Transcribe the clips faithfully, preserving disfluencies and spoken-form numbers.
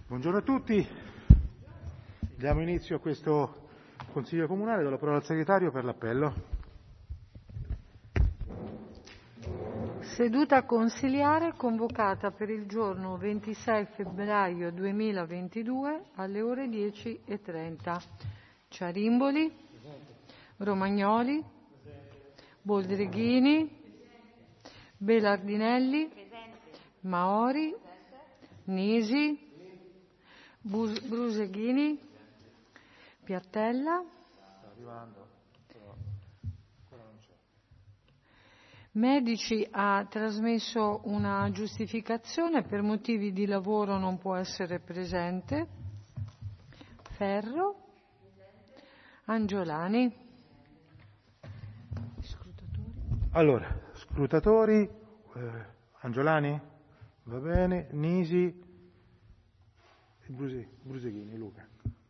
Buongiorno a tutti, diamo inizio a questo Consiglio Comunale, do la parola al Segretario per l'appello. Seduta consiliare convocata per il giorno ventisei febbraio duemilaventidue alle ore dieci e trenta. Ciarimboli, Romagnoli, Boldrighini, Belardinelli, Maori, Nisi, Bus- Bruseghini, Piattella, Medici ha trasmesso una giustificazione, per motivi di lavoro non può essere presente. Ferro, Angiolani. Scrutatori. Allora, scrutatori, eh, Angiolani, va bene, Nisi, e Bruse, Bruseghini, Luca.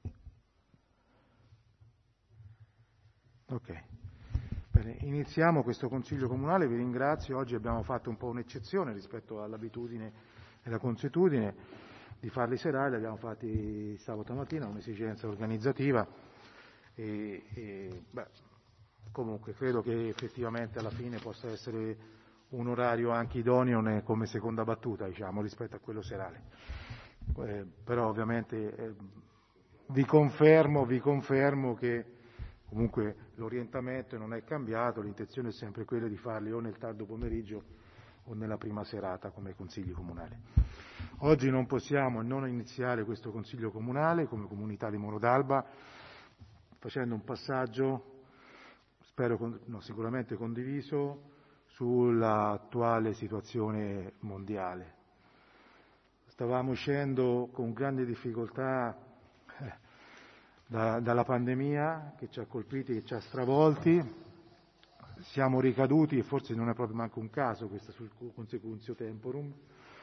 Ok. Bene, iniziamo questo Consiglio Comunale, vi ringrazio. Oggi abbiamo fatto un po' un'eccezione rispetto all'abitudine e alla consuetudine di farli serali, li abbiamo fatti sabato mattina, un'esigenza organizzativa e, e beh, comunque credo che effettivamente alla fine possa essere un orario anche idoneo come seconda battuta, diciamo, rispetto a quello serale. Eh, però ovviamente eh, vi confermo, vi confermo che comunque l'orientamento non è cambiato, l'intenzione è sempre quella di farli o nel tardo pomeriggio o nella prima serata come consigli comunali. Oggi non possiamo non iniziare questo consiglio comunale come comunità di Moro d'Alba facendo un passaggio, spero no, sicuramente condiviso, sull'attuale situazione mondiale. Stavamo uscendo con grande difficoltà eh, Da, dalla pandemia che ci ha colpiti, che ci ha stravolti, siamo ricaduti, e forse non è proprio manco un caso questa sul consecutio temporum,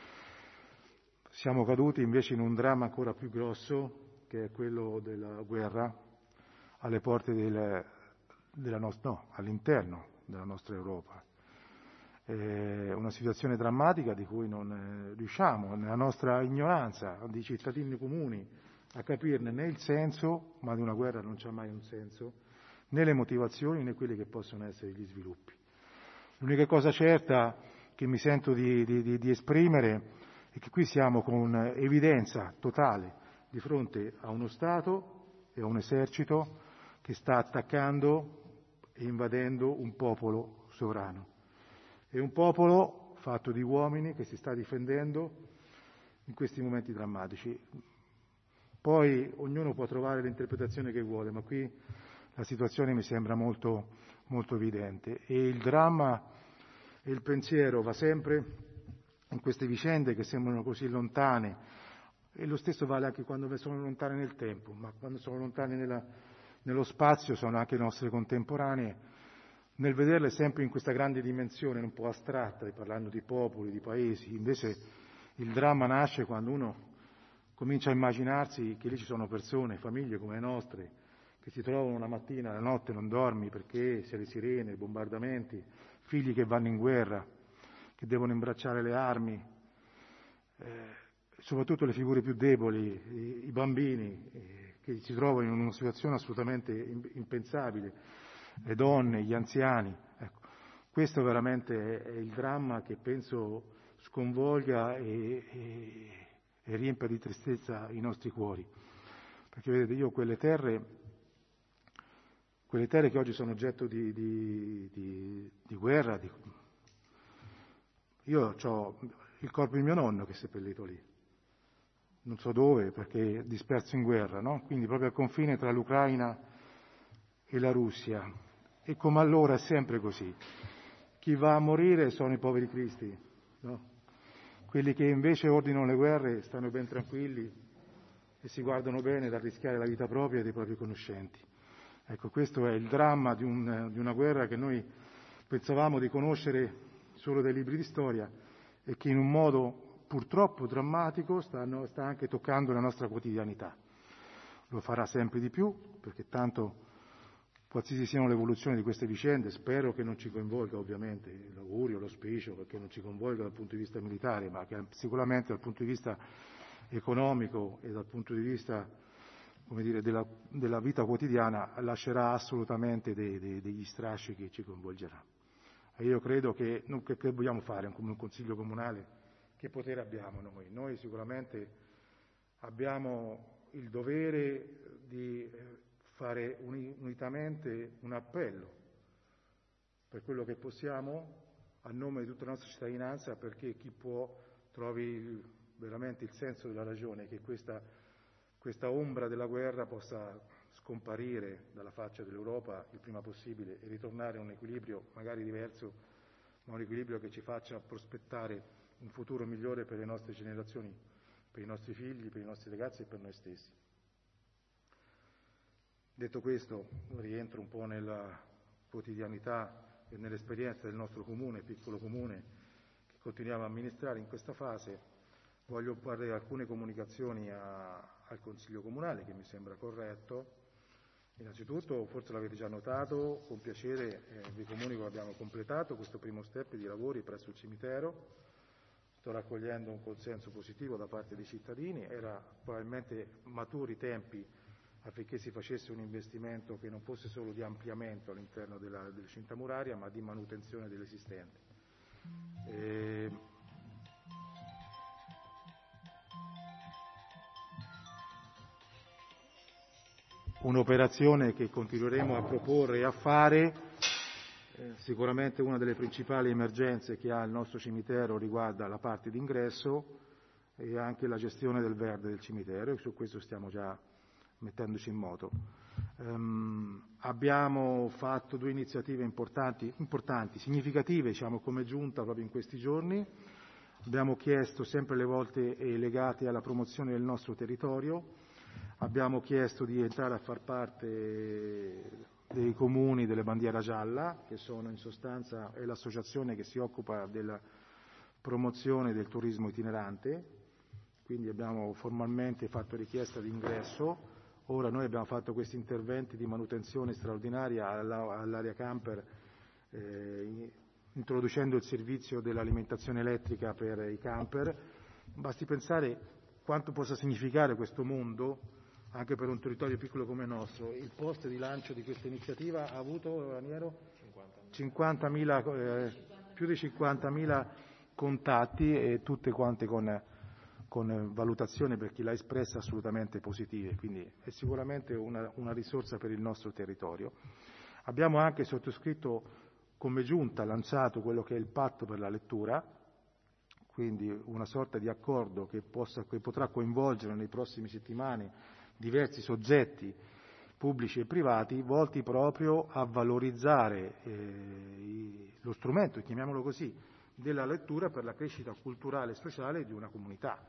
siamo caduti invece in un dramma ancora più grosso, che è quello della guerra alle porte del, della nostra, no, all'interno della nostra Europa. È una situazione drammatica di cui non eh, riusciamo, nella nostra ignoranza di cittadini comuni, a capirne né il senso, ma di una guerra non c'è mai un senso, né le motivazioni né quelli che possono essere gli sviluppi. L'unica cosa certa che mi sento di, di, di esprimere è che qui siamo con evidenza totale di fronte a uno Stato e a un esercito che sta attaccando e invadendo un popolo sovrano. È un popolo fatto di uomini che si sta difendendo in questi momenti drammatici. Poi ognuno può trovare l'interpretazione che vuole, ma qui la situazione mi sembra molto, molto evidente. E il dramma e il pensiero va sempre in queste vicende che sembrano così lontane, e lo stesso vale anche quando sono lontane nel tempo, ma quando sono lontane nella, nello spazio sono anche nostre contemporanee, nel vederle sempre in questa grande dimensione un po' astratta, parlando di popoli, di paesi. Invece il dramma nasce quando uno comincia a immaginarsi che lì ci sono persone, famiglie come le nostre, che si trovano una mattina, la notte non dormi perché c'è le sirene, i bombardamenti, figli che vanno in guerra, che devono imbracciare le armi, eh, soprattutto le figure più deboli, i, i bambini, eh, che si trovano in una situazione assolutamente impensabile, le donne, gli anziani. Ecco, questo veramente è il dramma che penso sconvolga e, e e riempia di tristezza i nostri cuori. Perché vedete, io quelle terre, quelle terre che oggi sono oggetto di, di, di, di guerra, di... io ho il corpo di mio nonno che è seppellito lì, non so dove, perché è disperso in guerra, no? Quindi proprio al confine tra l'Ucraina e la Russia. E come allora è sempre così. Chi va a morire sono i poveri cristi, no? Quelli che invece ordinano le guerre stanno ben tranquilli e si guardano bene dal rischiare la vita propria e dei propri conoscenti. Ecco, questo è il dramma di, un, di una guerra che noi pensavamo di conoscere solo dai libri di storia e che in un modo purtroppo drammatico stanno, sta anche toccando la nostra quotidianità. Lo farà sempre di più, perché tanto qualsiasi siano le evoluzioni di queste vicende, spero che non ci coinvolga ovviamente, l'augurio, l'auspicio, perché non ci coinvolga dal punto di vista militare, ma che sicuramente dal punto di vista economico e dal punto di vista, come dire, della, della vita quotidiana, lascerà assolutamente dei, dei, degli strascichi che ci coinvolgerà. E io credo che, che, che vogliamo fare come un consiglio comunale? Che potere abbiamo noi? Noi sicuramente abbiamo il dovere di fare unitamente un appello per quello che possiamo a nome di tutta la nostra cittadinanza, perché chi può trovi veramente il senso della ragione, che questa, questa ombra della guerra possa scomparire dalla faccia dell'Europa il prima possibile e ritornare a un equilibrio magari diverso, ma un equilibrio che ci faccia prospettare un futuro migliore per le nostre generazioni, per i nostri figli, per i nostri ragazzi e per noi stessi. Detto questo, rientro un po' nella quotidianità e nell'esperienza del nostro comune, piccolo comune, che continuiamo a amministrare in questa fase. Voglio fare alcune comunicazioni a, al Consiglio Comunale, che mi sembra corretto. Innanzitutto, forse l'avete già notato, con piacere eh, vi comunico che abbiamo completato questo primo step di lavori presso il cimitero. Sto raccogliendo un consenso positivo da parte dei cittadini. Era probabilmente maturi i tempi affinché si facesse un investimento che non fosse solo di ampliamento all'interno della, della cinta muraria, ma di manutenzione dell'esistente. E... Un'operazione che continueremo a proporre e a fare. Eh, sicuramente una delle principali emergenze che ha il nostro cimitero riguarda la parte d'ingresso e anche la gestione del verde del cimitero, e su questo stiamo già mettendoci in moto. Um, abbiamo fatto due iniziative importanti, importanti, significative, diciamo, come giunta proprio in questi giorni. Abbiamo chiesto sempre le volte legate alla promozione del nostro territorio, abbiamo chiesto di entrare a far parte dei comuni delle bandiera gialla, che sono in sostanza è l'associazione che si occupa della promozione del turismo itinerante, quindi abbiamo formalmente fatto richiesta di ingresso. Ora noi abbiamo fatto questi interventi di manutenzione straordinaria all'area camper, eh, introducendo il servizio dell'alimentazione elettrica per i camper. Basti pensare quanto possa significare questo mondo, anche per un territorio piccolo come il nostro. Il post di lancio di questa iniziativa ha avuto, Raniero, cinquantamila, eh, più di cinquantamila contatti, e tutte quante con... con valutazione, per chi l'ha espressa, assolutamente positive, quindi è sicuramente una, una risorsa per il nostro territorio. Abbiamo anche sottoscritto come giunta, lanciato quello che è il patto per la lettura, quindi una sorta di accordo che, possa, che potrà coinvolgere nei prossimi settimane diversi soggetti pubblici e privati, volti proprio a valorizzare eh, lo strumento, chiamiamolo così, della lettura per la crescita culturale e sociale di una comunità.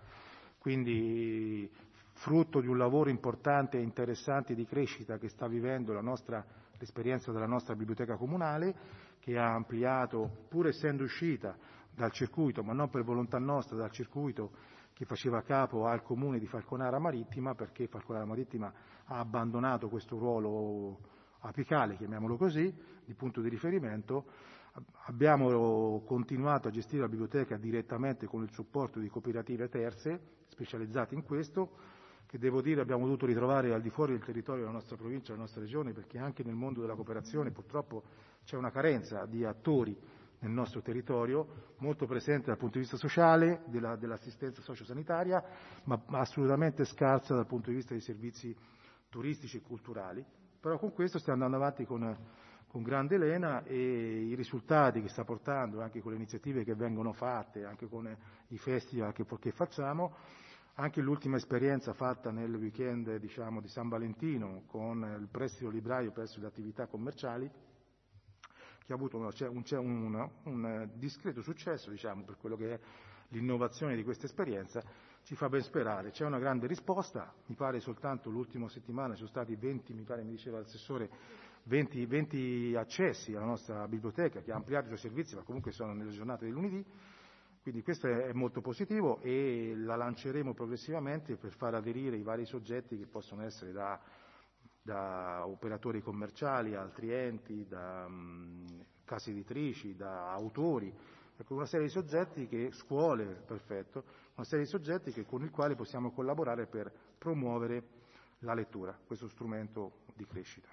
Quindi frutto di un lavoro importante e interessante di crescita che sta vivendo la nostra, l'esperienza della nostra biblioteca comunale, che ha ampliato, pur essendo uscita dal circuito, ma non per volontà nostra, dal circuito che faceva capo al comune di Falconara Marittima, perché Falconara Marittima ha abbandonato questo ruolo apicale, chiamiamolo così, di punto di riferimento. Abbiamo continuato a gestire la biblioteca direttamente con il supporto di cooperative terze specializzate in questo, che devo dire abbiamo dovuto ritrovare al di fuori del territorio della nostra provincia, della nostra regione, perché anche nel mondo della cooperazione purtroppo c'è una carenza di attori nel nostro territorio, molto presente dal punto di vista sociale, della, dell'assistenza sociosanitaria, ma assolutamente scarsa dal punto di vista dei servizi turistici e culturali. Però con questo stiamo andando avanti con, con grande lena, e i risultati che sta portando, anche con le iniziative che vengono fatte, anche con i festival che, che facciamo, anche l'ultima esperienza fatta nel weekend, diciamo, di San Valentino con il prestito librario presso le attività commerciali, che ha avuto un, un, un, un discreto successo, diciamo, per quello che è l'innovazione di questa esperienza, ci fa ben sperare. C'è una grande risposta, mi pare soltanto l'ultima settimana ci sono stati venti, mi pare mi diceva l'assessore, venti, venti accessi alla nostra biblioteca, che ha ampliato i suoi servizi, ma comunque sono nelle giornate di lunedì, quindi questo è molto positivo, e la lanceremo progressivamente per far aderire i vari soggetti che possono essere da, da operatori commerciali, altri enti, da um, case editrici, da autori, Ecco, una serie di soggetti che, scuole, perfetto, una serie di soggetti che, con i quali possiamo collaborare per promuovere la lettura, questo strumento di crescita.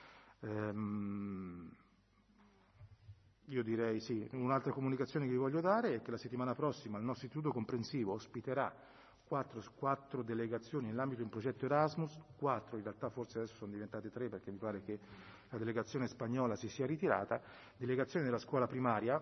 Ehm, io direi sì, un'altra comunicazione che vi voglio dare è che la settimana prossima il nostro istituto comprensivo ospiterà quattro, quattro delegazioni nell'ambito di un progetto Erasmus, quattro, in realtà forse adesso sono diventate tre perché mi pare che la delegazione spagnola si sia ritirata, delegazione della scuola primaria,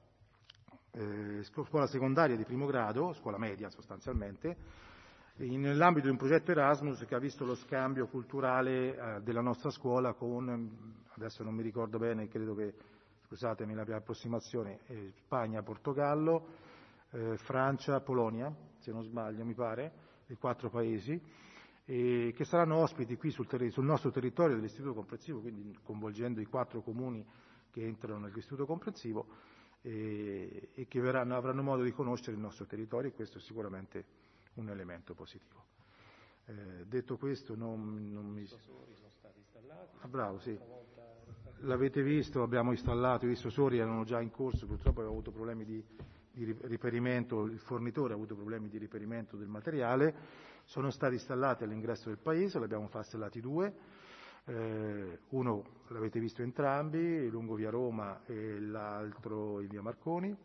eh, scuola secondaria di primo grado, scuola media sostanzialmente, in, nell'ambito di un progetto Erasmus che ha visto lo scambio culturale eh, della nostra scuola con, adesso non mi ricordo bene, credo che, scusatemi la mia approssimazione, eh, Spagna, Portogallo, eh, Francia, Polonia, se non sbaglio mi pare, i quattro paesi, e che saranno ospiti qui sul, ter- sul nostro territorio dell'istituto comprensivo, quindi coinvolgendo i quattro comuni che entrano nell'istituto comprensivo e, e che verranno, avranno modo di conoscere il nostro territorio, e questo è sicuramente un elemento positivo. Eh, detto questo, non, non mi... sono stati installati. Ah, bravo, sì. L'avete visto, abbiamo installato, i vissosori erano già in corso, purtroppo abbiamo avuto problemi di, di riperimento, il fornitore ha avuto problemi di riperimento del materiale, sono stati installati all'ingresso del paese, ne abbiamo fatti installati due, eh, uno l'avete visto entrambi, lungo via Roma e l'altro in via Marconi,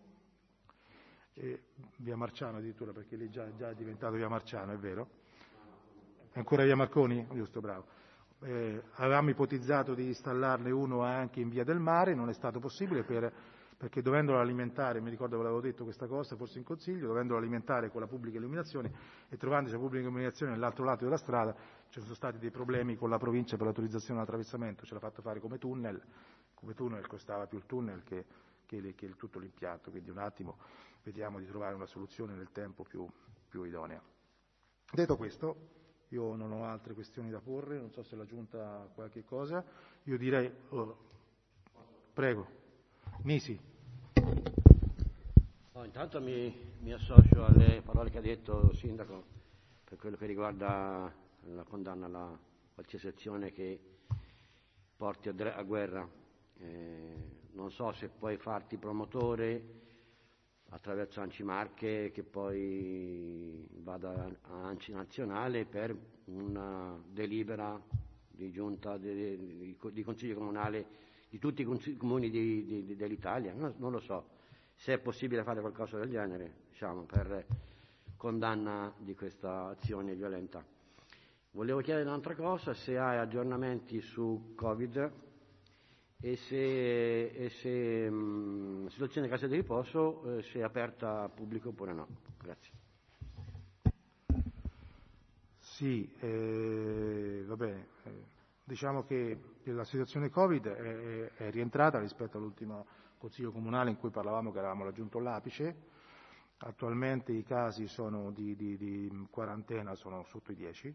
e via Marciano addirittura, perché lì già, già è diventato via Marciano, è vero? È ancora via Marconi? Giusto, bravo. Eh, avevamo ipotizzato di installarne uno anche in via del Mare, non è stato possibile per, perché dovendolo alimentare, mi ricordo che l'avevo detto questa cosa, forse in consiglio, dovendolo alimentare con la pubblica illuminazione e trovandosi la pubblica illuminazione dall'altro lato della strada, ci sono stati dei problemi con la provincia per l'autorizzazione all'attraversamento, ce l'ha fatto fare come tunnel, come tunnel costava più il tunnel che, che, che il, tutto l'impianto, quindi un attimo vediamo di trovare una soluzione nel tempo più, più idonea. Detto questo, io non ho altre questioni da porre, non so se la Giunta ha qualche cosa. Io direi, oh, prego, Nisi. No, intanto mi, mi associo alle parole che ha detto il Sindaco per quello che riguarda la condanna alla qualsiasi azione che porti a, a guerra. Eh, non so se puoi farti promotore attraverso Anci Marche, che poi vada a Anci Nazionale per una delibera di giunta di, di, di consiglio comunale di tutti i comuni di, di, dell'Italia. Non, non lo so se è possibile fare qualcosa del genere, diciamo, per condanna di questa azione violenta. Volevo chiedere un'altra cosa, se hai aggiornamenti su Covid e se, e se mh, la situazione casa di riposo eh, se è aperta al pubblico oppure no. Grazie. Sì, eh, va bene. Eh, diciamo che la situazione Covid è, è rientrata rispetto all'ultimo Consiglio Comunale in cui parlavamo che avevamo raggiunto l'apice. Attualmente i casi sono di, di, di quarantena sono sotto i dieci.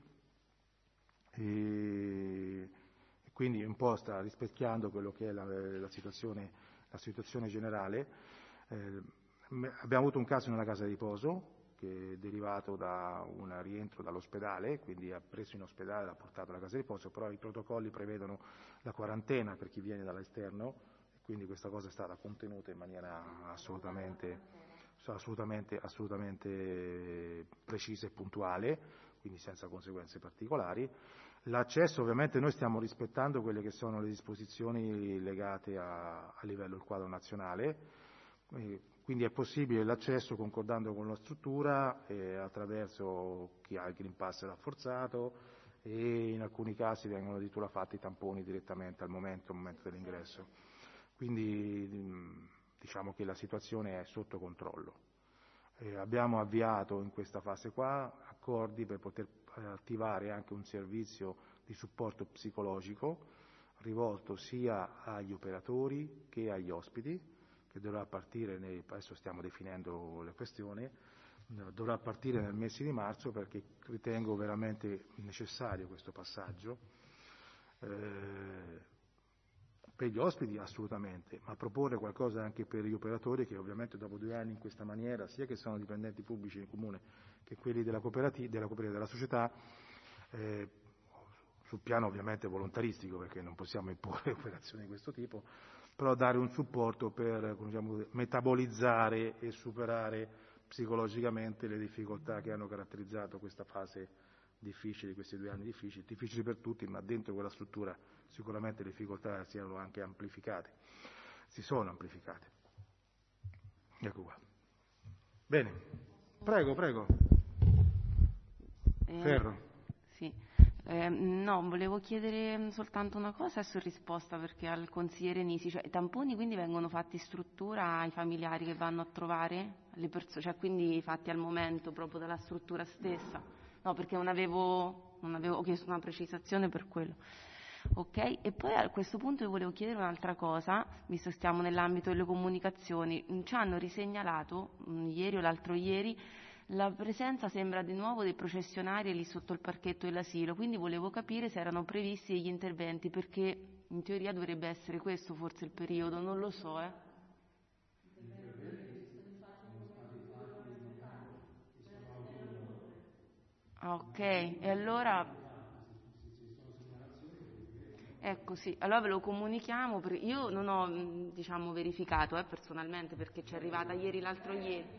E quindi un po' sta rispecchiando quello che è la, la, situazione, la situazione generale. Eh, abbiamo avuto un caso in una casa di riposo che è derivato da un rientro dall'ospedale, quindi ha preso in ospedale, l'ha portato alla casa di riposo, però i protocolli prevedono la quarantena per chi viene dall'esterno, e quindi questa cosa è stata contenuta in maniera assolutamente, assolutamente, assolutamente precisa e puntuale, quindi senza conseguenze particolari. L'accesso, ovviamente noi stiamo rispettando quelle che sono le disposizioni legate a, a livello del quadro nazionale, eh, quindi è possibile l'accesso concordando con la struttura eh, attraverso chi ha il Green Pass rafforzato, e in alcuni casi vengono addirittura fatti i tamponi direttamente al momento, al momento dell'ingresso. Quindi diciamo che la situazione è sotto controllo. Eh, abbiamo avviato in questa fase qua accordi per poter attivare anche un servizio di supporto psicologico rivolto sia agli operatori che agli ospiti, che dovrà partire, nei, adesso stiamo definendo le questioni, dovrà partire nel mese di marzo, perché ritengo veramente necessario questo passaggio. Eh, per gli ospiti assolutamente, ma proporre qualcosa anche per gli operatori che ovviamente dopo due anni in questa maniera, sia che sono dipendenti pubblici in comune che quelli della cooperativa, della, cooperativa, della società, eh, sul piano ovviamente volontaristico, perché non possiamo imporre operazioni di questo tipo, però dare un supporto per, come diciamo, metabolizzare e superare psicologicamente le difficoltà che hanno caratterizzato questa fase difficile, questi due anni difficili, difficili per tutti, ma dentro quella struttura sicuramente le difficoltà si erano anche amplificate, si sono amplificate. Ecco qua. Bene, prego, prego. Eh, Ferro. Sì. Eh, no, volevo chiedere soltanto una cosa adesso in risposta, perché al consigliere Nisi, cioè i tamponi quindi vengono fatti in struttura ai familiari che vanno a trovare le persone, cioè quindi fatti al momento proprio dalla struttura stessa? No, perché non avevo, non avevo chiesto una precisazione per quello. Ok, e poi a questo punto io volevo chiedere un'altra cosa, visto che stiamo nell'ambito delle comunicazioni. Ci hanno risegnalato mh, ieri o l'altro ieri la presenza, sembra di nuovo, dei processionari lì sotto il parchetto dell'asilo, quindi volevo capire se erano previsti degli interventi, perché in teoria dovrebbe essere questo forse il periodo, non lo so, eh. Ah, ok, e allora ecco, sì, allora ve lo comunichiamo, perché io non ho mh, diciamo verificato eh, personalmente, perché ci è arrivata ieri l'altro ieri.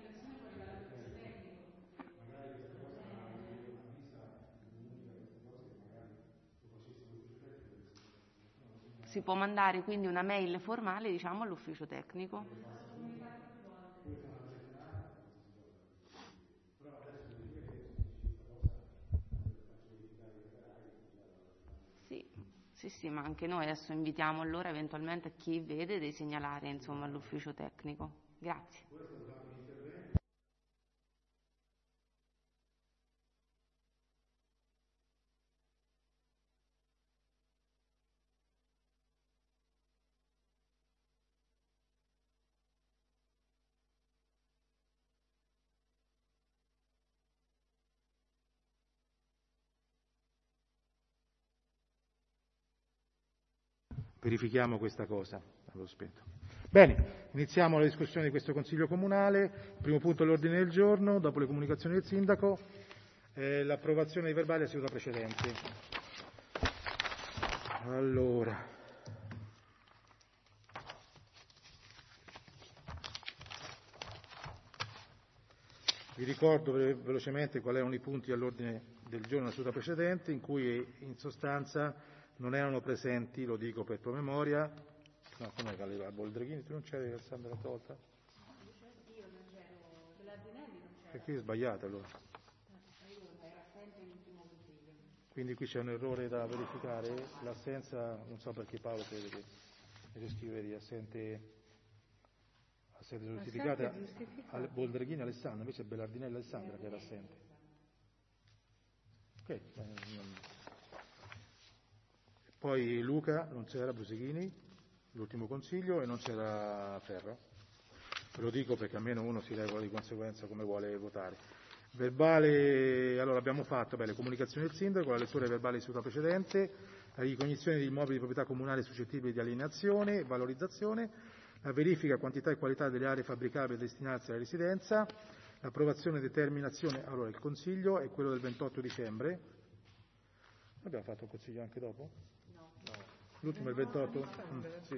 Si può mandare quindi una mail formale, diciamo, all'ufficio tecnico? Sì, sì, sì, ma anche noi adesso invitiamo allora eventualmente chi vede di segnalare, insomma, all'ufficio tecnico. Grazie. Verifichiamo questa cosa. Avevo spento. Bene, iniziamo la discussione di questo Consiglio Comunale. Primo punto all'ordine del giorno, dopo le comunicazioni del Sindaco, eh, l'approvazione dei verbali della seduta precedente. Allora, vi ricordo velocemente quali erano i punti all'ordine del giorno della seduta precedente, in cui in sostanza non erano presenti, lo dico per promemoria, no, com'è che arriva Boldreghini, tu non c'eri Alessandra l'altra volta? No, io non c'ero, Belardinelli non c'era. Perché è sbagliato allora? Era assente l'ultimo consiglio. Quindi qui c'è un errore da verificare, l'assenza, non so perché Paolo crede che deve scrivere assente, assente giustificata, al Boldreghini Alessandra, invece è Belardinelli Alessandra che era assente. Ok, eh, poi Luca, non c'era Brusichini, l'ultimo consiglio, e non c'era Ferro. Ve lo dico perché almeno uno si regola di conseguenza come vuole votare. Verbale, allora abbiamo fatto beh, le comunicazioni del Sindaco, la lettura verbale di seduta precedente, la ricognizione di immobili di proprietà comunale suscettibili di alienazione e valorizzazione, la verifica quantità e qualità delle aree fabbricabili destinarsi alla residenza, l'approvazione e determinazione, allora il Consiglio è quello del ventotto dicembre. Abbiamo fatto un Consiglio anche dopo? L'ultimo è il ventotto? Mm, sì.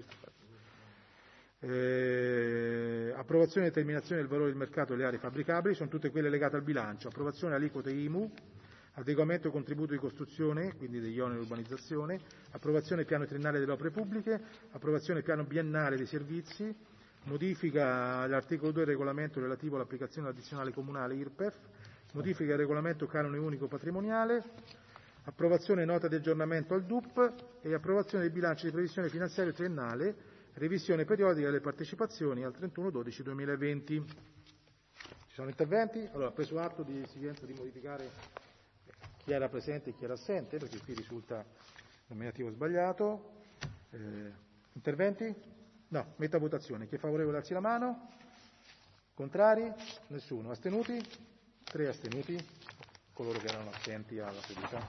eh, approvazione e determinazione del valore del mercato delle aree fabbricabili, sono tutte quelle legate al bilancio, approvazione aliquote I M U, adeguamento contributo di costruzione, quindi degli oneri di urbanizzazione, approvazione piano triennale delle opere pubbliche, approvazione piano biennale dei servizi, modifica all'articolo due del regolamento relativo all'applicazione addizionale comunale I R P E F, modifica il regolamento canone unico patrimoniale, approvazione nota di aggiornamento al D U P e approvazione del bilancio di previsione finanziaria triennale, revisione periodica delle partecipazioni al trentuno dodici duemilaventi. Ci sono interventi? Allora, preso atto di esigenza di modificare chi era presente e chi era assente, perché qui risulta nominativo sbagliato. Eh, interventi? No, metto a votazione. Chi è favorevole alzi la mano. Contrari? Nessuno. Astenuti? Tre astenuti. Coloro che erano assenti alla seduta.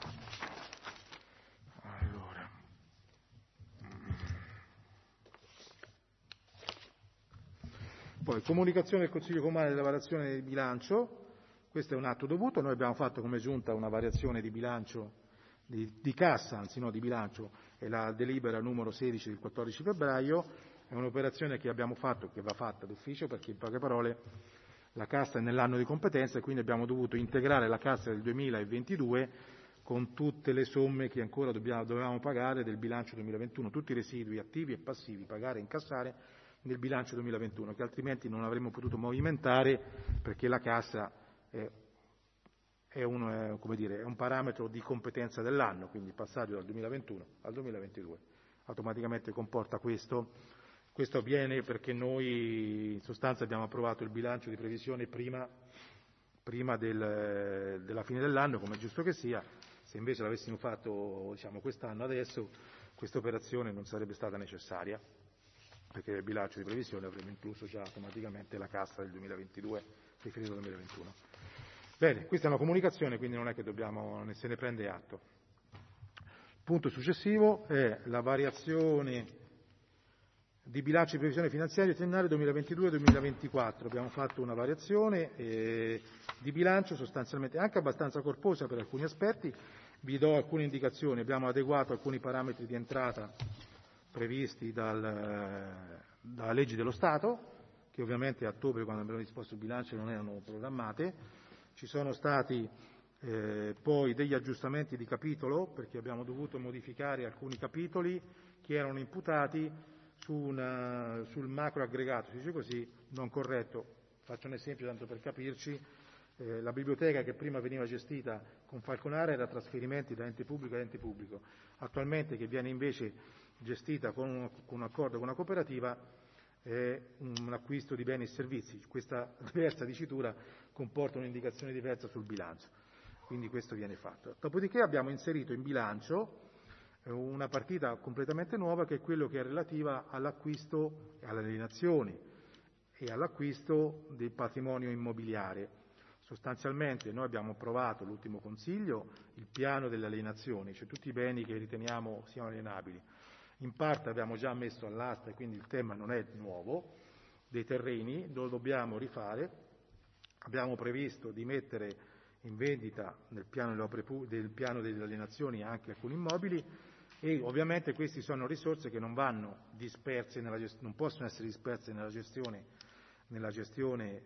Allora. Poi, comunicazione del Consiglio Comunale della variazione del bilancio. Questo è un atto dovuto. Noi abbiamo fatto come Giunta una variazione di bilancio, di, di cassa, anzi no di bilancio, è la delibera numero sedici del quattordici febbraio. È un'operazione che abbiamo fatto, che va fatta d'ufficio, perché in poche parole la cassa è nell'anno di competenza e quindi abbiamo dovuto integrare la cassa del duemilaventidue con tutte le somme che ancora dobbiamo, dovevamo pagare del bilancio duemilaventuno, tutti i residui attivi e passivi, pagare e incassare nel bilancio duemilaventuno, che altrimenti non avremmo potuto movimentare, perché la cassa è, è, un, è, come dire, è un parametro di competenza dell'anno, quindi il passaggio dal duemilaventuno al duemilaventidue automaticamente comporta questo. Questo avviene perché noi in sostanza abbiamo approvato il bilancio di previsione prima, prima del, della fine dell'anno, come è giusto che sia. Se invece l'avessimo fatto, diciamo, quest'anno adesso, questa operazione non sarebbe stata necessaria, perché nel bilancio di previsione avremmo incluso già automaticamente la cassa del duemilaventidue, riferito al duemilaventuno. Bene, questa è una comunicazione, quindi non è che dobbiamo, ne se ne prende atto. Il punto successivo è la variazione di bilancio di previsione finanziaria triennale duemilaventidue duemilaventiquattro. Abbiamo fatto una variazione eh, di bilancio sostanzialmente anche abbastanza corposa per alcuni aspetti. Vi do alcune indicazioni. Abbiamo adeguato alcuni parametri di entrata previsti dal, dalla legge dello Stato, che ovviamente a ottobre, quando abbiamo disposto il bilancio, non erano programmate. Ci sono stati eh, poi degli aggiustamenti di capitolo, perché abbiamo dovuto modificare alcuni capitoli che erano imputati su una, sul macro aggregato, si dice così, non corretto. Faccio un esempio tanto per capirci. Eh, la biblioteca che prima veniva gestita con Falconara era trasferimenti da ente pubblico a ente pubblico. Attualmente, che viene invece gestita con un, con un accordo con una cooperativa, è un acquisto di beni e servizi. Questa diversa dicitura comporta un'indicazione diversa sul bilancio, quindi questo viene fatto. Dopodiché abbiamo inserito in bilancio una partita completamente nuova, che è quello che è relativa all'acquisto, alle alienazioni e all'acquisto del patrimonio immobiliare. Sostanzialmente noi abbiamo approvato l'ultimo Consiglio il piano delle alienazioni, cioè tutti i beni che riteniamo siano alienabili. In parte abbiamo già messo all'asta, e quindi il tema non è nuovo, dei terreni, lo dobbiamo rifare. Abbiamo previsto di mettere in vendita nel piano delle, opere, del piano delle alienazioni anche alcuni immobili, e ovviamente queste sono risorse che non vanno disperse nella gest- non possono essere disperse nella gestione, nella gestione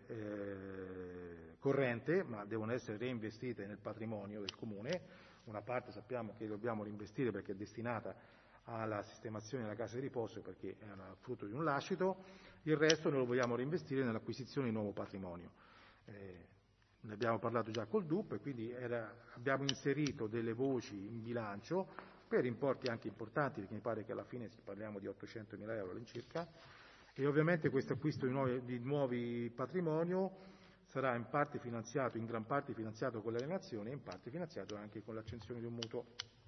eh, corrente, ma devono essere reinvestite nel patrimonio del Comune. Una parte sappiamo che dobbiamo reinvestire perché è destinata alla sistemazione della casa di riposo, perché è una, frutto di un lascito. Il resto noi lo vogliamo reinvestire nell'acquisizione di nuovo patrimonio. Eh, ne abbiamo parlato già col D U P, e quindi era, abbiamo inserito delle voci in bilancio per importi anche importanti, perché mi pare che alla fine parliamo di ottocentomila euro all'incirca, e ovviamente questo acquisto di nuovi, di nuovi patrimonio sarà in parte finanziato, in gran parte finanziato con le alienazioni e in parte finanziato anche con l'accensione di un mutuo.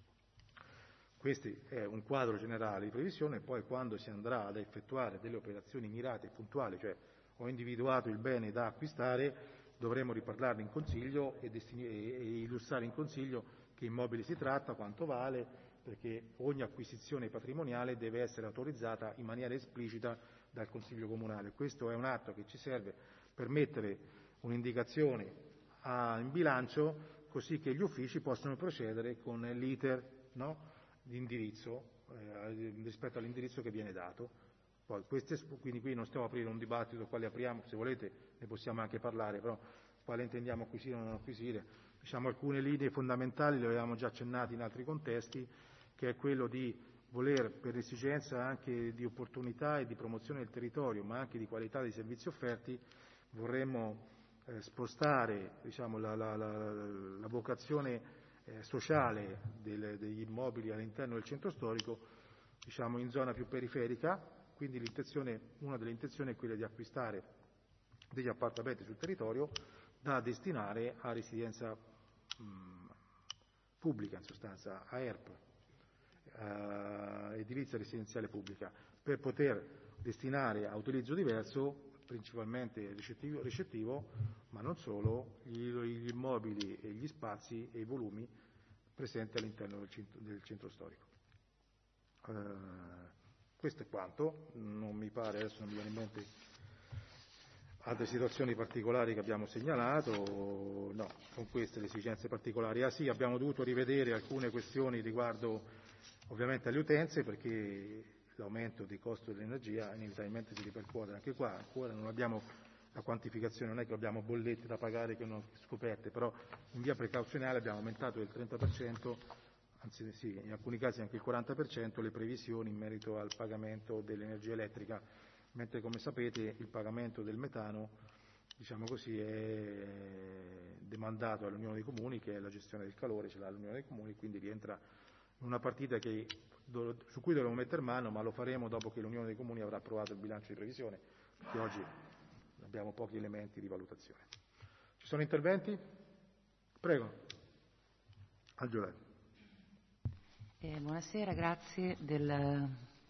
Questo è un quadro generale di previsione. Poi quando si andrà ad effettuare delle operazioni mirate e puntuali, cioè ho individuato il bene da acquistare, dovremo riparlarne in Consiglio e, destini- e illustrare in Consiglio che immobili si tratta, quanto vale, perché ogni acquisizione patrimoniale deve essere autorizzata in maniera esplicita dal Consiglio Comunale. Questo è un atto che ci serve per mettere un'indicazione a, in bilancio, così che gli uffici possano procedere con l'iter, no, di indirizzo eh, rispetto all'indirizzo che viene dato. Poi, queste, quindi qui non stiamo a aprire un dibattito quale apriamo, se volete ne possiamo anche parlare, però quale intendiamo acquisire o non acquisire. Diciamo, alcune linee fondamentali le avevamo già accennate in altri contesti, che è quello di voler, per esigenza anche di opportunità e di promozione del territorio, ma anche di qualità dei servizi offerti, vorremmo eh, spostare, diciamo, la, la, la, la vocazione eh, sociale del, degli immobili all'interno del centro storico, diciamo, in zona più periferica. Quindi l'intenzione, una delle intenzioni è quella di acquistare degli appartamenti sul territorio da destinare a residenza mh, pubblica, in sostanza a E R P, eh, edilizia residenziale pubblica, per poter destinare a utilizzo diverso, principalmente ricettivo, ricettivo ma non solo, gli, gli immobili e gli spazi e i volumi presenti all'interno del centro, del centro storico. Eh, questo è quanto. Non mi pare, adesso non mi viene in mente altre situazioni particolari che abbiamo segnalato. No, sono queste le esigenze particolari. Ah sì, abbiamo dovuto rivedere alcune questioni riguardo ovviamente alle utenze, perché l'aumento dei costi dell'energia inevitabilmente si ripercuote anche qua. Ancora non abbiamo la quantificazione, non è che abbiamo bollette da pagare che non scoperte, però in via precauzionale abbiamo aumentato del trenta per cento, anzi sì, in alcuni casi anche il quaranta per cento, le previsioni in merito al pagamento dell'energia elettrica, mentre come sapete il pagamento del metano, diciamo così, è demandato all'Unione dei Comuni, che è la gestione del calore, ce l'ha l'Unione dei Comuni, quindi rientra in una partita che, su cui dovremo mettere mano, ma lo faremo dopo che l'Unione dei Comuni avrà approvato il bilancio di previsione, perché oggi abbiamo pochi elementi di valutazione. Ci sono interventi? Prego. Angela. Eh, buonasera, grazie. Del...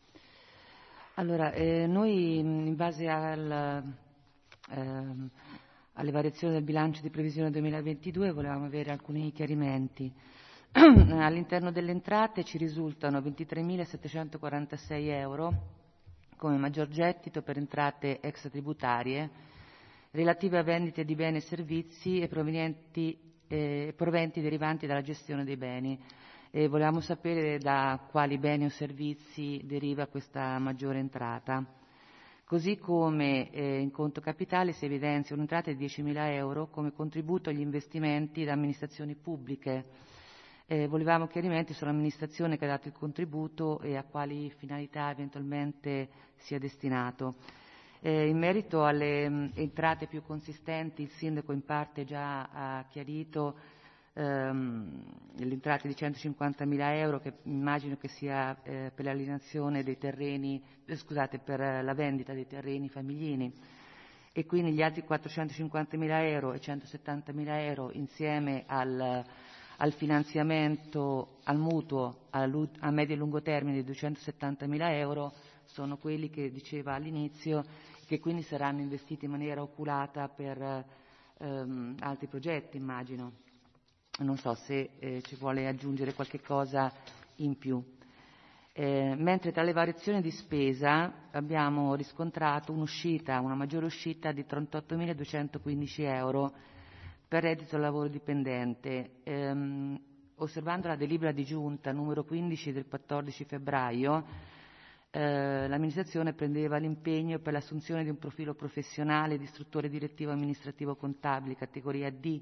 Allora, eh, noi in base al, eh, alle variazioni del bilancio di previsione duemilaventidue volevamo avere alcuni chiarimenti. All'interno delle entrate ci risultano ventitremilasettecentoquarantasei euro come maggior gettito per entrate extratributarie relative a vendite di beni e servizi e provenienti, eh, proventi derivanti dalla gestione dei beni. E volevamo sapere da quali beni o servizi deriva questa maggiore entrata. Così come eh, in conto capitale si evidenzia un'entrata di diecimila euro come contributo agli investimenti da amministrazioni pubbliche. Eh, volevamo chiarimenti sull'amministrazione che ha dato il contributo e a quali finalità eventualmente sia destinato. Eh, in merito alle mh, entrate più consistenti, il Sindaco in parte già ha chiarito ehm, l'entrata di centocinquantamila euro, che immagino che sia eh, per l'alienazione dei terreni, eh, scusate, per la vendita dei terreni famiglini, e quindi gli altri quattrocentocinquantamila euro e centosettantamila euro insieme al al finanziamento, al mutuo a, a medio e lungo termine di duecentosettantamila euro sono quelli che diceva all'inizio, che quindi saranno investiti in maniera oculata per ehm, altri progetti, immagino. Non so se eh, ci vuole aggiungere qualche cosa in più. Eh, mentre tra le variazioni di spesa abbiamo riscontrato un'uscita, una maggiore uscita di trentottomiladuecentoquindici euro per reddito lavoro dipendente. Ehm, osservando la delibera di giunta numero quindici del quattordici febbraio, eh, l'amministrazione prendeva l'impegno per l'assunzione di un profilo professionale di istruttore direttivo amministrativo contabile categoria D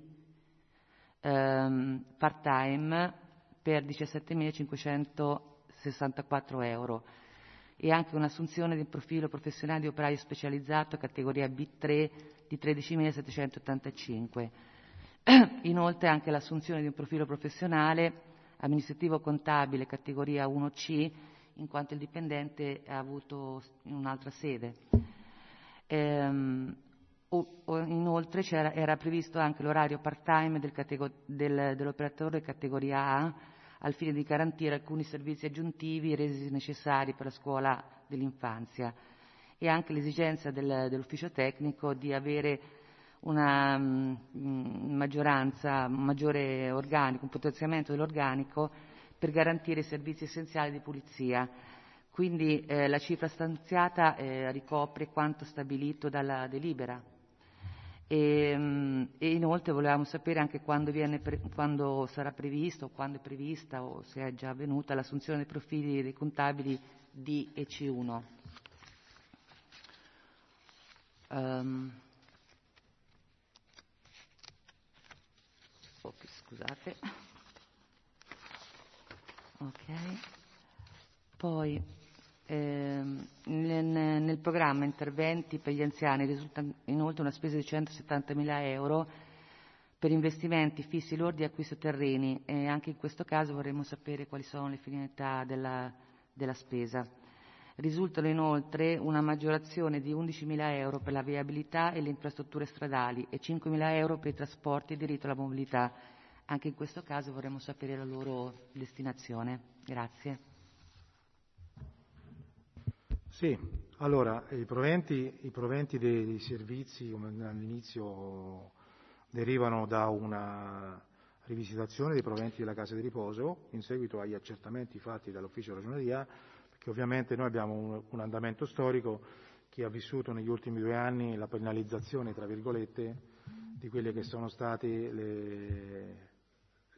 ehm, part-time per diciassettemilacinquecentosessantaquattro euro e anche un'assunzione di un profilo professionale di operaio specializzato categoria B tre di tredicimilasettecentottantacinque. Inoltre anche l'assunzione di un profilo professionale amministrativo contabile categoria uno C, in quanto il dipendente ha avuto in un'altra sede. Ehm, o, o inoltre c'era, era previsto anche l'orario part-time del catego- del, dell'operatore categoria A al fine di garantire alcuni servizi aggiuntivi resi necessari per la scuola dell'infanzia, e anche l'esigenza del, dell'ufficio tecnico di avere una mh, maggioranza, un maggiore organico, un potenziamento dell'organico per garantire i servizi essenziali di pulizia. Quindi eh, la cifra stanziata eh, ricopre quanto stabilito dalla delibera. E, mh, e inoltre volevamo sapere anche quando, viene pre- quando sarà previsto, quando è prevista o se è già avvenuta l'assunzione dei profili dei contabili D e C uno. Um, Okay, scusate. Ok. Poi ehm, nel, nel programma interventi per gli anziani risulta inoltre una spesa di centosettantamila euro per investimenti fissi lordi e acquisto terreni, e anche in questo caso vorremmo sapere quali sono le finalità della, della spesa. Risultano inoltre una maggiorazione di undicimila euro per la viabilità e le infrastrutture stradali e cinquemila euro per i trasporti e diritto alla mobilità. Anche in questo caso vorremmo sapere la loro destinazione. Grazie. Sì, allora i proventi, i proventi dei servizi, come all'inizio, derivano da una rivisitazione dei proventi della casa di riposo in seguito agli accertamenti fatti dall'ufficio ragioneria, perché ovviamente noi abbiamo un, un andamento storico che ha vissuto negli ultimi due anni la penalizzazione, tra virgolette, di quelle che sono state le, le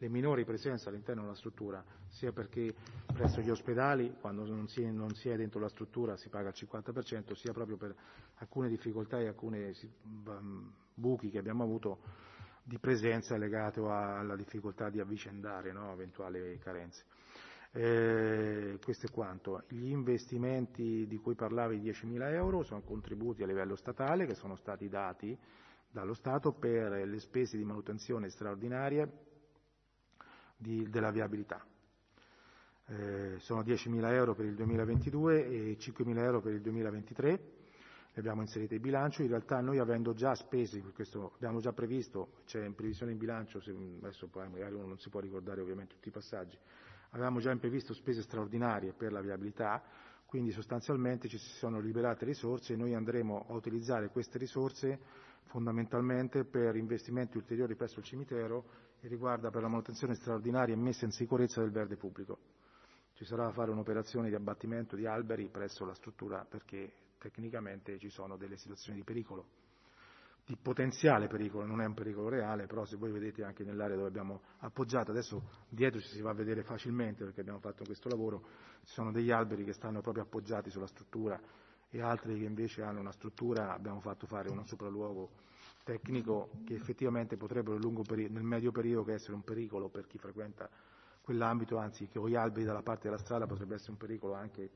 le minori presenze all'interno della struttura, sia perché presso gli ospedali, quando non si, è, non si è dentro la struttura, si paga il cinquanta per cento, sia proprio per alcune difficoltà e alcuni buchi che abbiamo avuto di presenza legate alla difficoltà di avvicendare, no, eventuali carenze. Eh, questo è quanto. Gli investimenti di cui parlavi, diecimila euro, sono contributi a livello statale che sono stati dati dallo Stato per le spese di manutenzione straordinarie di, della viabilità. Eh, sono diecimila euro per il duemilaventidue e cinquemila euro per il duemilaventitré, li abbiamo inseriti in bilancio. In realtà noi, avendo già spesi, questo abbiamo già previsto, c'è in previsione in bilancio, se, adesso poi magari uno non si può ricordare ovviamente tutti i passaggi, avevamo già previsto spese straordinarie per la viabilità, quindi sostanzialmente ci si sono liberate risorse e noi andremo a utilizzare queste risorse fondamentalmente per investimenti ulteriori presso il cimitero e riguarda per la manutenzione straordinaria e messa in sicurezza del verde pubblico. Ci sarà da fare un'operazione di abbattimento di alberi presso la struttura perché tecnicamente ci sono delle situazioni di pericolo, di potenziale pericolo, non è un pericolo reale, però se voi vedete anche nell'area dove abbiamo appoggiato, adesso dietro ci si va a vedere facilmente perché abbiamo fatto questo lavoro, ci sono degli alberi che stanno proprio appoggiati sulla struttura e altri che invece hanno una struttura, abbiamo fatto fare un sopralluogo tecnico che effettivamente potrebbero lungo peri- nel medio periodo essere un pericolo per chi frequenta quell'ambito, anzi che con gli alberi dalla parte della strada potrebbe essere un pericolo anche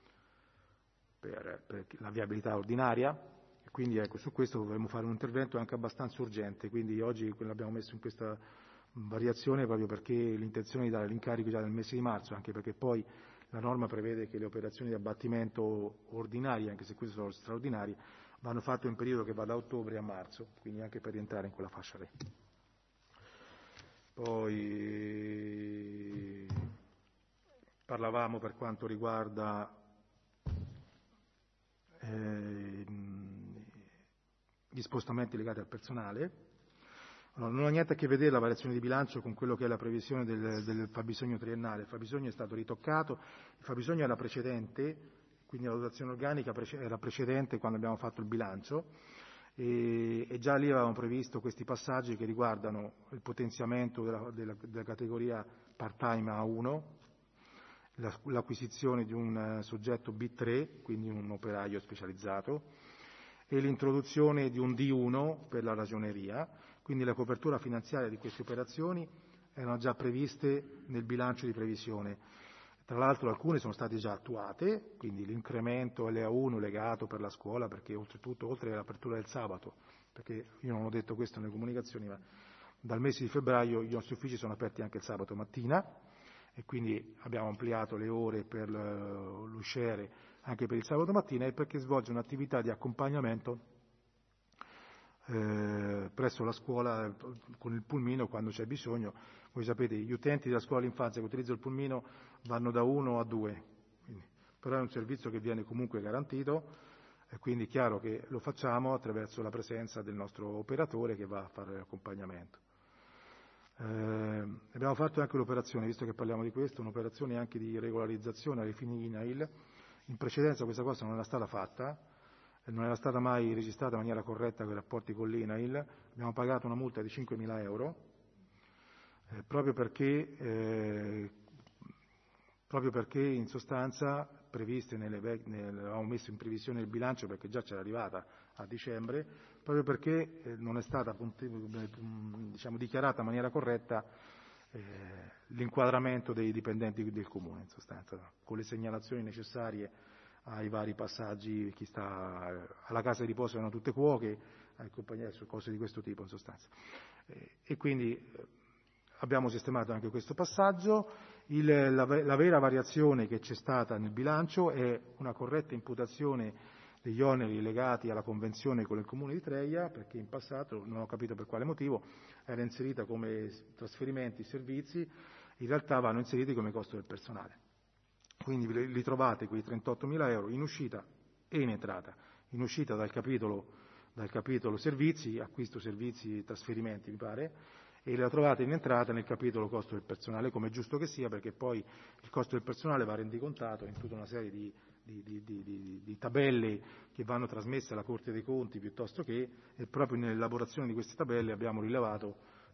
per, per la viabilità ordinaria. Quindi ecco, su questo dovremmo fare un intervento anche abbastanza urgente, quindi oggi l'abbiamo messo in questa variazione proprio perché l'intenzione di dare l'incarico già nel mese di marzo, anche perché poi la norma prevede che le operazioni di abbattimento ordinarie, anche se queste sono straordinarie, vanno fatte in periodo che va da ottobre a marzo, quindi anche per rientrare in quella fascia lì. Poi parlavamo per quanto riguarda eh, gli spostamenti legati al personale. Allora, non ha niente a che vedere la variazione di bilancio con quello che è la previsione del, del fabbisogno triennale. Il fabbisogno è stato ritoccato, il fabbisogno era precedente, quindi la dotazione organica era precedente quando abbiamo fatto il bilancio e, e già lì avevamo previsto questi passaggi che riguardano il potenziamento della, della, della categoria part-time A uno, la, l'acquisizione di un soggetto B tre, quindi un operaio specializzato, e l'introduzione di un D uno per la ragioneria, quindi la copertura finanziaria di queste operazioni erano già previste nel bilancio di previsione. Tra l'altro alcune sono state già attuate, quindi l'incremento L A uno legato per la scuola, perché oltretutto, oltre all'apertura del sabato, perché io non ho detto questo nelle comunicazioni, ma dal mese di febbraio i nostri uffici sono aperti anche il sabato mattina e quindi abbiamo ampliato le ore per l'usciere anche per il sabato mattina e perché svolge un'attività di accompagnamento eh, presso la scuola con il pulmino quando c'è bisogno. Voi sapete, gli utenti della scuola dell'infanzia che utilizzano il pulmino vanno da uno a due, quindi, però è un servizio che viene comunque garantito e quindi è chiaro che lo facciamo attraverso la presenza del nostro operatore che va a fare l'accompagnamento. Eh, abbiamo fatto anche l'operazione, visto che parliamo di questo, un'operazione anche di regolarizzazione ai fini I N A I L. In precedenza questa cosa non era stata fatta, non era stata mai registrata in maniera corretta con i rapporti con l'I N A I L, abbiamo pagato una multa di cinquemila euro, eh, proprio perché, eh, proprio perché in sostanza previste nelle, nelle, avevamo messo in previsione il bilancio perché già c'era arrivata a dicembre, proprio perché eh, non è stata diciamo, dichiarata in maniera corretta eh, l'inquadramento dei dipendenti del Comune, in sostanza, con le segnalazioni necessarie ai vari passaggi, chi sta alla casa di riposo erano tutte cuoche, accompagnate su cose di questo tipo in sostanza. Eh, e quindi eh, abbiamo sistemato anche questo passaggio. Il, la, la vera variazione che c'è stata nel bilancio è una corretta imputazione degli oneri legati alla convenzione con il Comune di Treia, perché in passato, non ho capito per quale motivo, era inserita come trasferimenti, servizi, in realtà vanno inseriti come costo del personale. Quindi li trovate quei trentottomila euro in uscita e in entrata. In uscita dal capitolo, dal capitolo servizi, acquisto servizi, trasferimenti mi pare, e la trovate in entrata nel capitolo costo del personale, come è giusto che sia, perché poi il costo del personale va rendicontato in tutta una serie di, di, di, di, di, di tabelle che vanno trasmesse alla Corte dei Conti piuttosto che, e proprio nell'elaborazione di queste tabelle abbiamo rilevato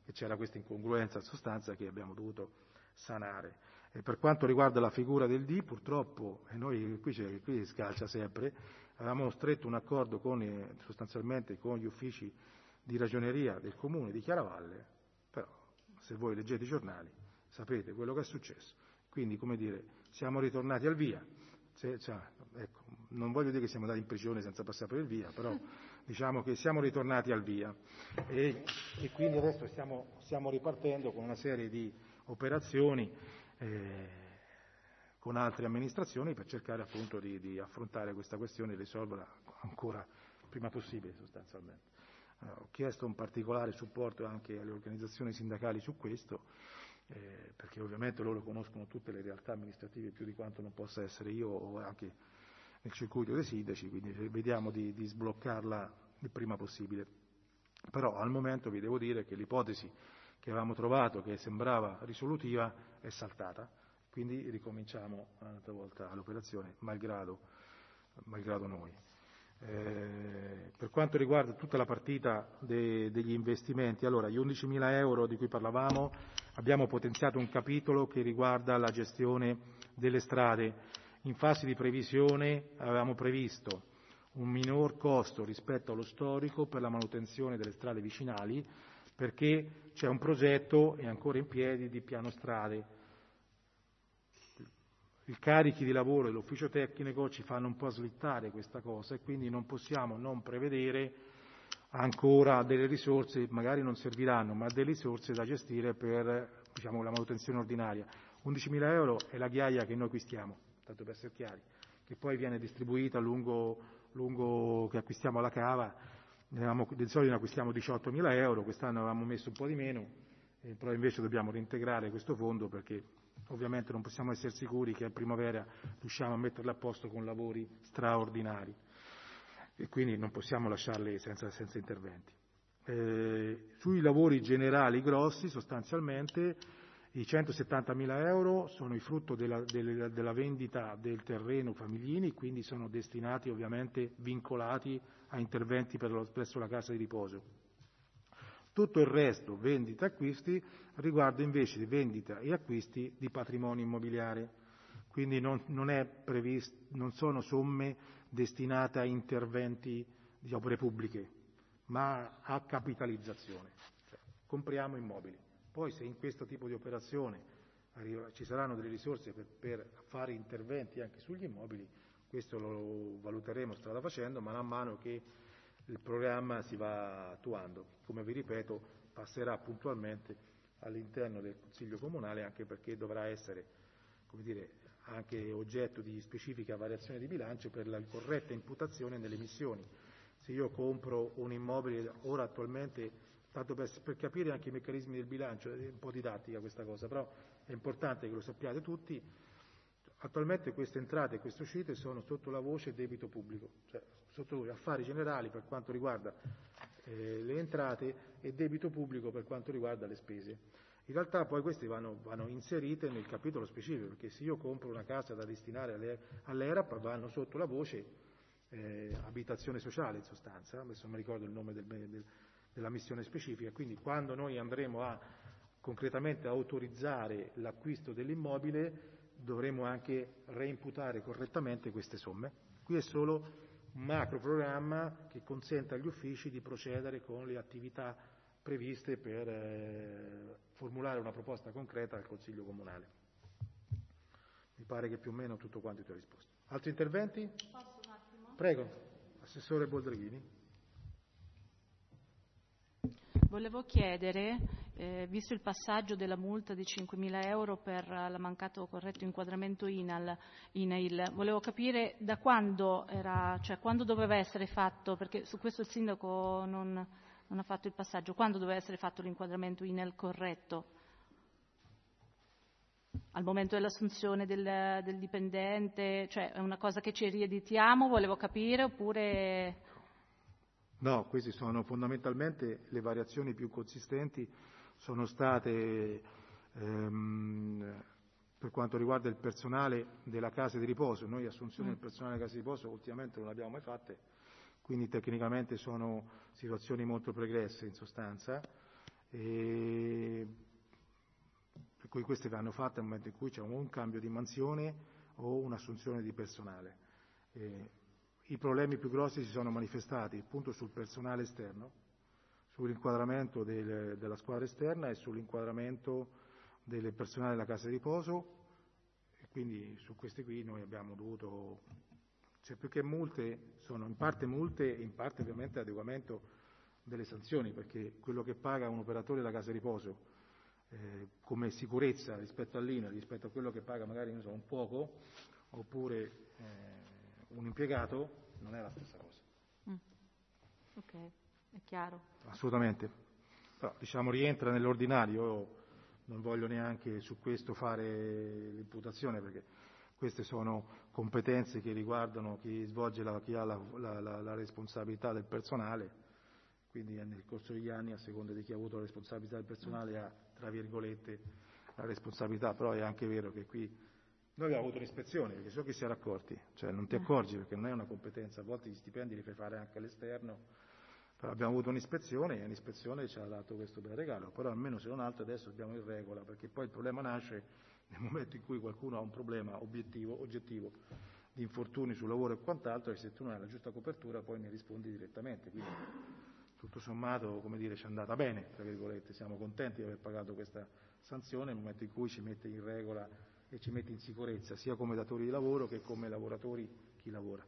e c'era questa incongruenza in sostanza che abbiamo dovuto sanare. E per quanto riguarda la figura del D, purtroppo, e noi qui, c'è, qui si scalcia sempre, avevamo stretto un accordo con, eh, sostanzialmente con gli uffici di ragioneria del comune di Chiaravalle, però se voi leggete i giornali sapete quello che è successo. Quindi, come dire, siamo ritornati al via. Se, cioè, ecco, non voglio dire che siamo andati in prigione senza passare per il via, però diciamo che siamo ritornati al via e, e quindi adesso stiamo, stiamo ripartendo con una serie di operazioni eh, con altre amministrazioni per cercare appunto di, di affrontare questa questione e risolverla ancora prima possibile sostanzialmente. Eh, ho chiesto un particolare supporto anche alle organizzazioni sindacali su questo, eh, perché ovviamente loro conoscono tutte le realtà amministrative più di quanto non possa essere io o anche nel circuito dei sindaci, quindi vediamo di, di sbloccarla il prima possibile. Però al momento vi devo dire che l'ipotesi che avevamo trovato, che sembrava risolutiva, è saltata, quindi ricominciamo un'altra volta l'operazione, malgrado, malgrado noi. Eh, per quanto riguarda tutta la partita de, degli investimenti, allora gli undicimila euro di cui parlavamo, abbiamo potenziato un capitolo che riguarda la gestione delle strade. In fase di previsione avevamo previsto un minor costo rispetto allo storico per la manutenzione delle strade vicinali, perché c'è un progetto, è ancora in piedi, di piano strade. I carichi di lavoro dell'ufficio tecnico ci fanno un po' slittare questa cosa e quindi non possiamo non prevedere ancora delle risorse, magari non serviranno, ma delle risorse da gestire per, diciamo, la manutenzione ordinaria. undicimila euro è la ghiaia che noi acquistiamo, tanto per essere chiari, che poi viene distribuita lungo, lungo che acquistiamo alla cava. Di solito ne acquistiamo diciottomila euro, quest'anno avevamo messo un po' di meno, eh, però invece dobbiamo reintegrare questo fondo perché ovviamente non possiamo essere sicuri che a primavera riusciamo a metterla a posto con lavori straordinari e quindi non possiamo lasciarli senza, senza interventi. Eh, sui lavori generali grossi sostanzialmente i centosettantamila euro sono il frutto della, della, della vendita del terreno Famiglini, quindi sono destinati ovviamente vincolati a interventi per lo, presso la casa di riposo. Tutto il resto, vendita e acquisti, riguarda invece di vendita e acquisti di patrimonio immobiliare, quindi non, non, è previsto, non sono somme destinate a interventi di opere pubbliche, ma a capitalizzazione, cioè, compriamo immobili. Poi se in questo tipo di operazione arriva, ci saranno delle risorse per, per fare interventi anche sugli immobili, questo lo valuteremo strada facendo, man mano che il programma si va attuando. Come vi ripeto, passerà puntualmente all'interno del Consiglio Comunale, anche perché dovrà essere, come dire, anche oggetto di specifica variazione di bilancio per la corretta imputazione nelle emissioni. Se io compro un immobile, ora attualmente, tanto per, per capire anche i meccanismi del bilancio, è un po' didattica questa cosa, però è importante che lo sappiate tutti, attualmente queste entrate e queste uscite sono sotto la voce debito pubblico, cioè sotto affari generali per quanto riguarda eh, le entrate e debito pubblico per quanto riguarda le spese. In realtà poi queste vanno, vanno inserite nel capitolo specifico, perché se io compro una casa da destinare alle, all'E R A P vanno sotto la voce eh, abitazione sociale in sostanza, adesso non mi ricordo il nome del, del, della missione specifica, quindi quando noi andremo a concretamente autorizzare l'acquisto dell'immobile dovremo anche reimputare correttamente queste somme. Qui è solo un macro programma che consente agli uffici di procedere con le attività previste per eh, formulare una proposta concreta al Consiglio Comunale. Mi pare che più o meno tutto quanto ti ho risposto. Altri interventi? Posso un attimo? Prego, Assessore Boldreghini. Volevo chiedere, eh, visto il passaggio della multa di cinquemila euro per il mancato corretto inquadramento I N A L, I N A I L, volevo capire da quando era, cioè quando doveva essere fatto, perché su questo il sindaco non, non ha fatto il passaggio, quando doveva essere fatto l'inquadramento I N A L corretto? Al momento dell'assunzione del, del dipendente, cioè è una cosa che ci rieditiamo, volevo capire, oppure... No, queste sono fondamentalmente le variazioni più consistenti, sono state ehm, per quanto riguarda il personale della casa di riposo. Noi assunzioni del personale della casa di riposo ultimamente non abbiamo mai fatte, quindi tecnicamente sono situazioni molto pregresse in sostanza. E per cui queste vanno fatte nel momento in cui c'è un cambio di mansione o un'assunzione di personale. E i problemi più grossi si sono manifestati appunto sul personale esterno, sull'inquadramento del, della squadra esterna e sull'inquadramento del personale della casa di riposo, e quindi su queste qui noi abbiamo dovuto, cioè più che multe, sono in parte multe e in parte ovviamente adeguamento delle sanzioni, perché quello che paga un operatore della casa di riposo eh, come sicurezza rispetto all'I N A, rispetto a quello che paga magari non so, un cuoco oppure eh, un impiegato, non è la stessa cosa. Mm. Ok, è chiaro. Assolutamente. Però, diciamo, rientra nell'ordinario. Io non voglio neanche su questo fare l'imputazione, perché queste sono competenze che riguardano chi svolge la, chi ha la, la, la, la responsabilità del personale, quindi nel corso degli anni, a seconda di chi ha avuto la responsabilità del personale, ha, tra virgolette, la responsabilità. Però è anche vero che qui noi abbiamo avuto un'ispezione, perché so che si era accorti, cioè non ti accorgi perché non è una competenza, a volte gli stipendi li fai fare anche all'esterno, però abbiamo avuto un'ispezione e l'ispezione ci ha dato questo bel regalo, però almeno se non altro adesso andiamo in regola, perché poi il problema nasce nel momento in cui qualcuno ha un problema obiettivo, oggettivo di infortuni sul lavoro e quant'altro, e se tu non hai la giusta copertura poi ne rispondi direttamente. Quindi tutto sommato, come dire, ci è andata bene, tra virgolette, siamo contenti di aver pagato questa sanzione nel momento in cui ci mette in regola e ci mette in sicurezza sia come datori di lavoro che come lavoratori, chi lavora.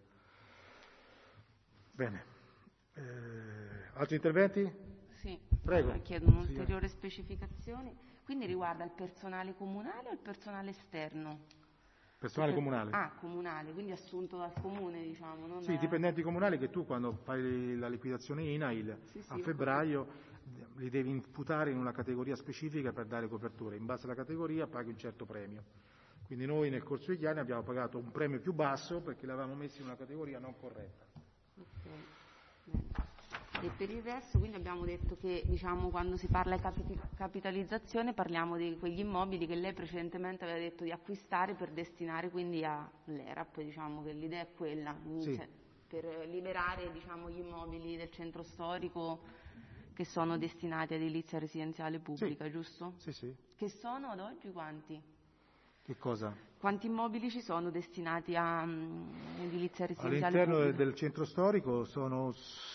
Bene. Eh, altri interventi? Sì, prego. Allora, chiedo un'ulteriore specificazione. Quindi riguarda il personale comunale o il personale esterno? Personale Perché, comunale. Ah, comunale, quindi assunto dal comune, diciamo. Non Sì, è... dipendenti comunali che tu quando fai la liquidazione I N A I L Sì, sì, a febbraio li devi imputare in una categoria specifica per dare copertura. In base alla categoria paghi un certo premio. Quindi noi nel corso degli anni abbiamo pagato un premio più basso perché l'avevamo messo in una categoria non corretta. Okay. Bene. E per il resto quindi abbiamo detto che, diciamo, quando si parla di capi- capitalizzazione parliamo di quegli immobili che lei precedentemente aveva detto di acquistare per destinare quindi all'E R A P, diciamo che l'idea è quella, Sì. cioè, per liberare, diciamo, gli immobili del centro storico che sono destinati ad edilizia residenziale pubblica, Sì. giusto? Sì, sì. Che sono ad oggi quanti? Che cosa? Quanti immobili ci sono destinati a um, edilizia residenziale All'interno pubblica? del, del centro storico sono,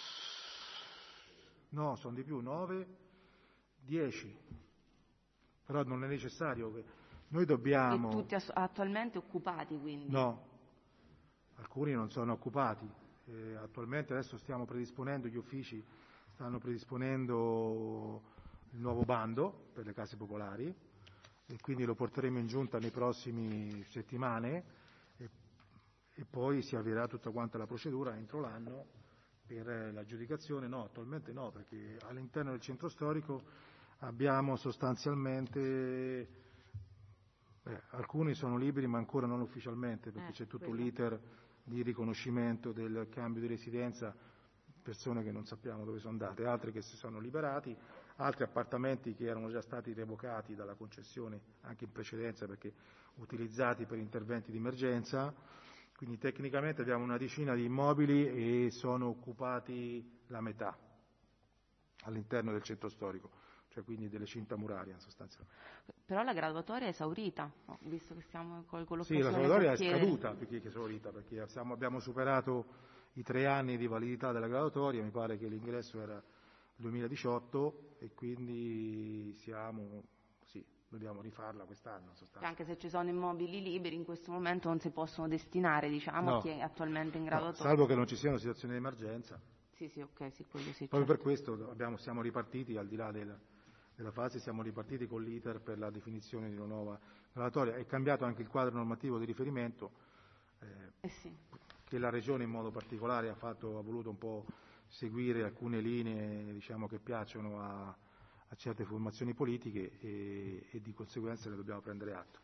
no, sono di più, nove, dieci. Però non è necessario che noi dobbiamo... E tutti ass- attualmente occupati, quindi? No, alcuni non sono occupati. Eh, attualmente adesso stiamo predisponendo, gli uffici stanno predisponendo il nuovo bando per le case popolari e quindi lo porteremo in giunta nei prossimi settimane e, e poi si avvierà tutta quanta la procedura entro l'anno per l'aggiudicazione. No, attualmente no, perché all'interno del centro storico abbiamo sostanzialmente, beh, alcuni sono liberi ma ancora non ufficialmente, perché Eh, c'è tutto quello. l'iter di riconoscimento del cambio di residenza, persone che non sappiamo dove sono andate, altri che si sono liberati, altri appartamenti che erano già stati revocati dalla concessione anche in precedenza perché utilizzati per interventi di emergenza. Quindi tecnicamente abbiamo una decina di immobili e sono occupati la metà all'interno del centro storico, cioè quindi delle cinta muraria sostanzialmente. Però la graduatoria è esaurita, no? Visto che stiamo con con Sì, la l'occasione graduatoria per è chiedere. scaduta, perché è esaurita, perché siamo, abbiamo superato i tre anni di validità della graduatoria, mi pare che l'ingresso era duemiladiciotto e quindi siamo, sì, dobbiamo rifarla quest'anno in sostanza. Anche se ci sono immobili liberi, in questo momento non si possono destinare, diciamo, No. a chi è attualmente in No, graduatoria. salvo che non ci siano situazioni di emergenza. Sì, sì, ok, sì, quello sì. Proprio certo. per questo abbiamo, siamo ripartiti, al di là del, della fase, siamo ripartiti con l'iter per la definizione di una nuova graduatoria. È cambiato anche il quadro normativo di riferimento, eh, Eh sì. che la Regione in modo particolare ha, fatto, ha voluto un po' seguire alcune linee, diciamo, che piacciono a, a certe formazioni politiche e, e di conseguenza ne dobbiamo prendere atto.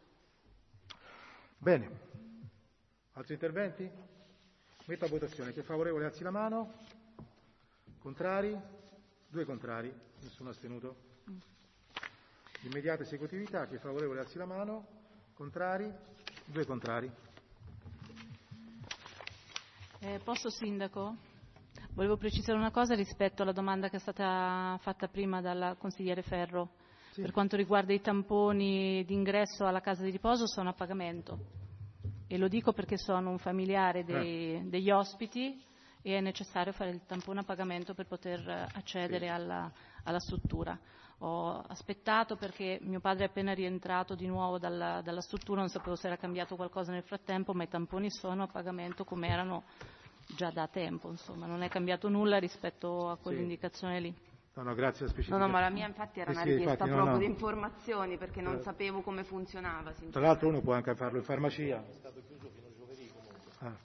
Bene, altri interventi? Metto a votazione. Chi è favorevole alzi la mano. Contrari? Due contrari, nessuno astenuto. Immediata esecutività. Chi è favorevole alzi la mano. Contrari? Due contrari. Eh, posso, Sindaco? Volevo precisare una cosa rispetto alla domanda che è stata fatta prima dal consigliere Ferro. Sì. Per quanto riguarda i tamponi d'ingresso alla casa di riposo, sono a pagamento. E lo dico perché sono un familiare dei, eh. degli ospiti e è necessario fare il tampone a pagamento per poter accedere sì. alla, alla struttura. Ho aspettato perché mio padre è appena rientrato di nuovo dalla, dalla struttura, non sapevo se era cambiato qualcosa nel frattempo, ma i tamponi sono a pagamento come erano già da tempo, insomma, non è cambiato nulla rispetto a quell'indicazione lì. No, no, grazie a No, no, ma la mia infatti era eh una sì, richiesta infatti, proprio no, no. di informazioni perché non eh. sapevo come funzionava. Tra l'altro uno può anche farlo in farmacia. È stato chiuso fino a giovedì comunque. Ah.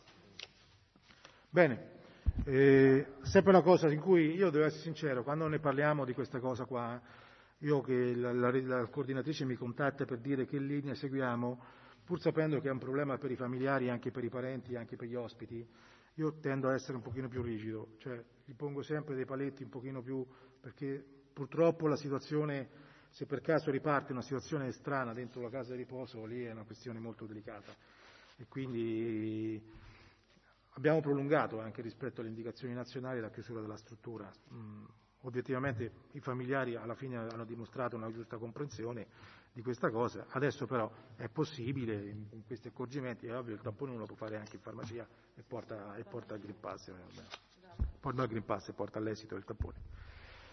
Bene, eh, sempre una cosa in cui io devo essere sincero, quando ne parliamo di questa cosa qua, io che la, la, la coordinatrice mi contatta per dire che linea seguiamo, pur sapendo che è un problema per i familiari, anche per i parenti, anche per gli ospiti, io tendo a essere un pochino più rigido, cioè gli pongo sempre dei paletti un pochino più, perché purtroppo la situazione, se per caso riparte una situazione strana dentro la casa di riposo, lì è una questione molto delicata e quindi abbiamo prolungato anche rispetto alle indicazioni nazionali la chiusura della struttura. Mm, obiettivamente i familiari alla fine hanno dimostrato una giusta comprensione di questa cosa, adesso però è possibile in, in questi accorgimenti, è ovvio il tampone uno lo può fare anche in farmacia e porta, e porta il Green Pass, eh, porta il Green Pass e porta all'esito del tampone.